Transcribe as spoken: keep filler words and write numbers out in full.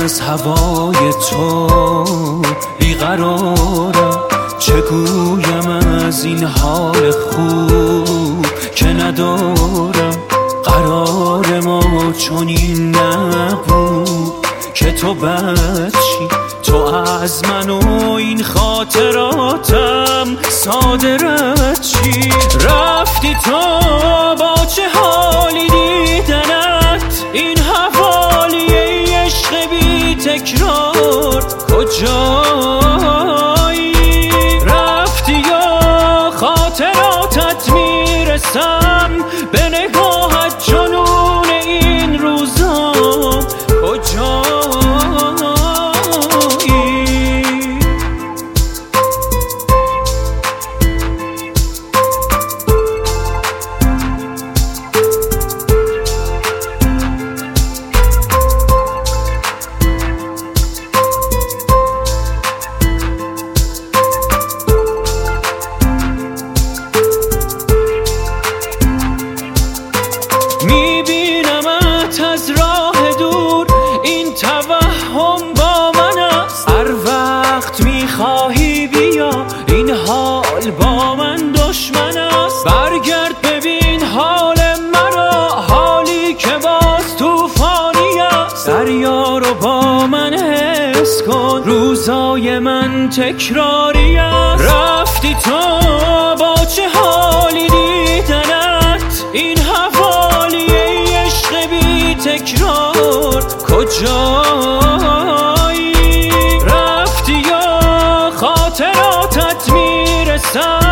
از هوای تو بیقرارم، چگویم از این حال خوب که ندارم. قرار ما چنین نبود که تو بچی، تو از من و این خاطراتم صادرت چی. رفتی تو با چه حالی دیدنت، این حوالی عشق بی تکرار کجایی؟ رفتی یا خاطراتت میرسم به نگاهت جنون این روزا کجایی؟ میبینمت از راه دور، این توهم با من است. هر وقت میخواهی بیا، این حال با من دشمن است. برگرد ببین حال مرا، حالی که باز توفانی است. دریا رو با من حس کن، روزای من تکراری است. رفتی تو با چه حالی دیدنت، این حوالی عشق بی تکرار کجایی؟ رفتی یا خاطراتت میرسم